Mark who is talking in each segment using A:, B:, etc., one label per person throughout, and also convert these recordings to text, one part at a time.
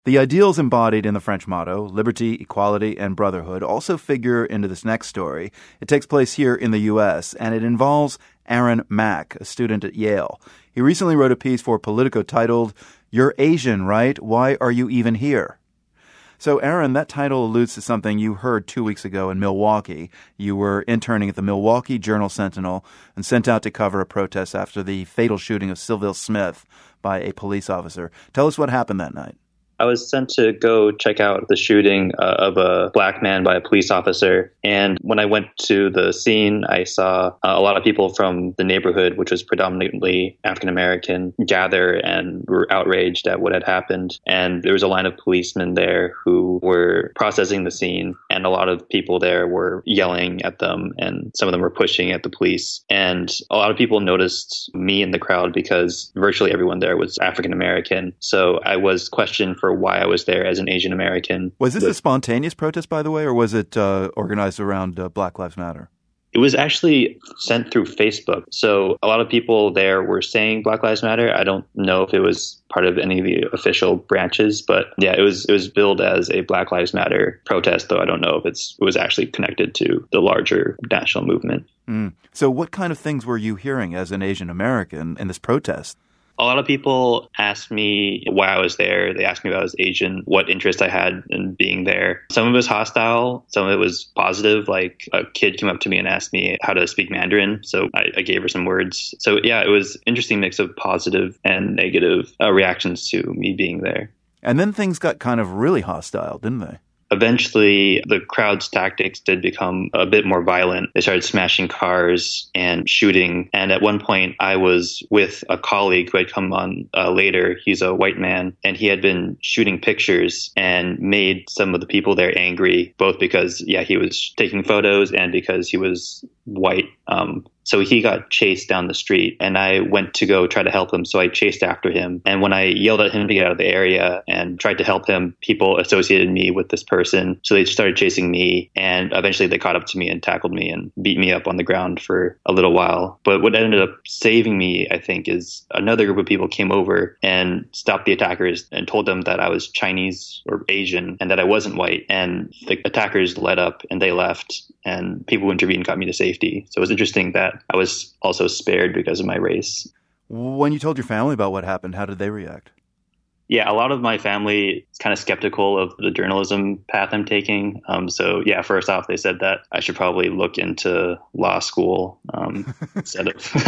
A: The ideals embodied in the French motto, liberty, equality, and brotherhood, also figure into this next story. It takes place here in the U.S., and it involves Aaron Mack, a student at Yale. He recently wrote a piece for Politico titled, "You're Asian, right? Why are you even here?" So, Aaron, that title alludes to something you heard 2 weeks ago in Milwaukee. You were interning at the Milwaukee Journal-Sentinel and sent out to cover a protest after the fatal shooting of Sylville Smith by a police officer. Tell us what happened that night.
B: I was sent to go check out the shooting of a black man by a police officer. And when I went to the scene, I saw a lot of people from the neighborhood, which was predominantly African-American, gather and were outraged at what had happened. And there was a line of policemen there who were processing the scene. And a lot of people there were yelling at them, and some of them were pushing at the police. And a lot of people noticed me in the crowd because virtually everyone there was African-American. So I was questioned for why I was there as an Asian American.
A: Was this a spontaneous protest, by the way, or was it organized around Black Lives Matter?
B: It was actually sent through Facebook. So a lot of people there were saying Black Lives Matter. I don't know if it was part of any of the official branches, but yeah, it was billed as a Black Lives Matter protest, though I don't know if it was actually connected to the larger national movement.
A: So what kind of things were you hearing as an Asian American in this protest?
B: A lot of people asked me why I was there. They asked me if I was Asian, what interest I had in being there. Some of it was hostile. Some of it was positive. Like a kid came up to me and asked me how to speak Mandarin. So I gave her some words. So yeah, it was an interesting mix of positive and negative reactions to me being there.
A: And then things got kind of really hostile, didn't they?
B: Eventually, the crowd's tactics did become a bit more violent. They started smashing cars and shooting. And at one point, I was with a colleague who had come on later. He's a white man, and he had been shooting pictures and made some of the people there angry, both because, he was taking photos and because he was white. So he got chased down the street, and I went to go try to help him. So I chased after him. And when I yelled at him to get out of the area and tried to help him, people associated me with this person. So they started chasing me, and eventually they caught up to me and tackled me and beat me up on the ground for a little while. But what ended up saving me, I think, is another group of people came over and stopped the attackers and told them that I was Chinese or Asian and that I wasn't white. And the attackers let up and they left, and people who intervened got me to safety. So it was interesting that I was also spared because of my race.
A: When you told your family about what happened, how did they react?
B: Yeah, a lot of my family is kind of skeptical of the journalism path I'm taking. First off, they said that I should probably look into law school instead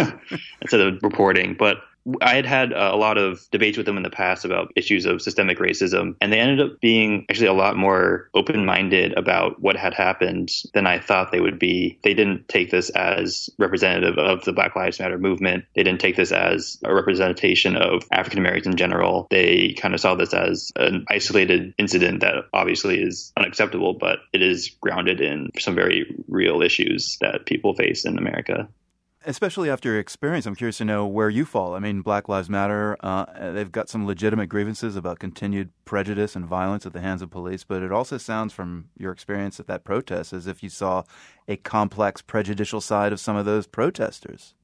B: of reporting. But I had a lot of debates with them in the past about issues of systemic racism, and they ended up being actually a lot more open-minded about what had happened than I thought they would be. They didn't take this as representative of the Black Lives Matter movement. They didn't take this as a representation of African Americans in general. They kind of saw this as an isolated incident that obviously is unacceptable, but it is grounded in some very real issues that people face in America.
A: Especially after your experience, I'm curious to know where you fall. I mean, Black Lives Matter, they've got some legitimate grievances about continued prejudice and violence at the hands of police, but it also sounds from your experience at that protest as if you saw a complex, prejudicial side of some of those protesters.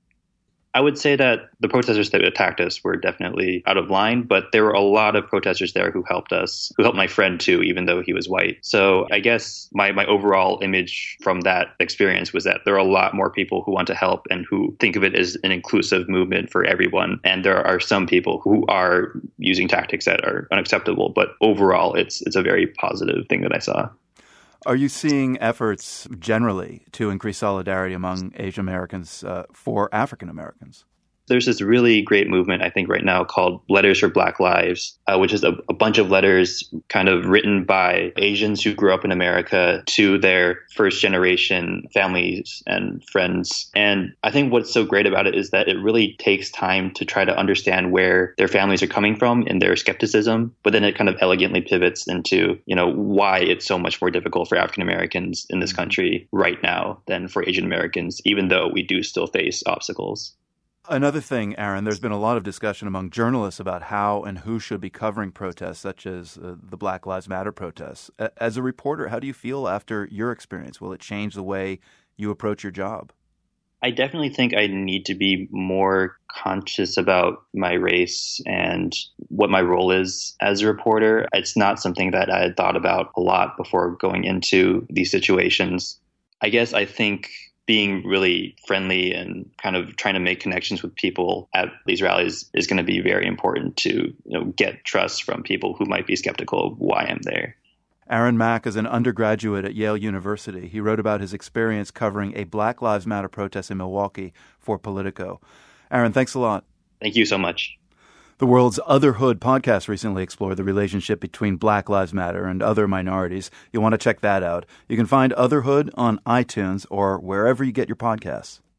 B: I would say that the protesters that attacked us were definitely out of line, but there were a lot of protesters there who helped us, who helped my friend too, even though he was white. So I guess my overall image from that experience was that there are a lot more people who want to help and who think of it as an inclusive movement for everyone. And there are some people who are using tactics that are unacceptable, but overall it's a very positive thing that I saw.
A: Are you seeing efforts generally to increase solidarity among Asian Americans for African Americans?
B: There's this really great movement, I think, right now called Letters for Black Lives, which is a bunch of letters kind of written by Asians who grew up in America to their first generation families and friends. And I think what's so great about it is that it really takes time to try to understand where their families are coming from in their skepticism, but then it kind of elegantly pivots into, why it's so much more difficult for African Americans in this country right now than for Asian Americans, even though we do still face obstacles.
A: Another thing, Aaron, there's been a lot of discussion among journalists about how and who should be covering protests, such as the Black Lives Matter protests. As a reporter, how do you feel after your experience? Will it change the way you approach your job?
B: I definitely think I need to be more conscious about my race and what my role is as a reporter. It's not something that I had thought about a lot before going into these situations. I guess I think being really friendly and kind of trying to make connections with people at these rallies is going to be very important to, get trust from people who might be skeptical of why I'm there.
A: Aaron Mack is an undergraduate at Yale University. He wrote about his experience covering a Black Lives Matter protest in Milwaukee for Politico. Aaron, thanks a lot.
B: Thank you so much.
A: The World's Otherhood podcast recently explored the relationship between Black Lives Matter and other minorities. You'll want to check that out. You can find Otherhood on iTunes or wherever you get your podcasts.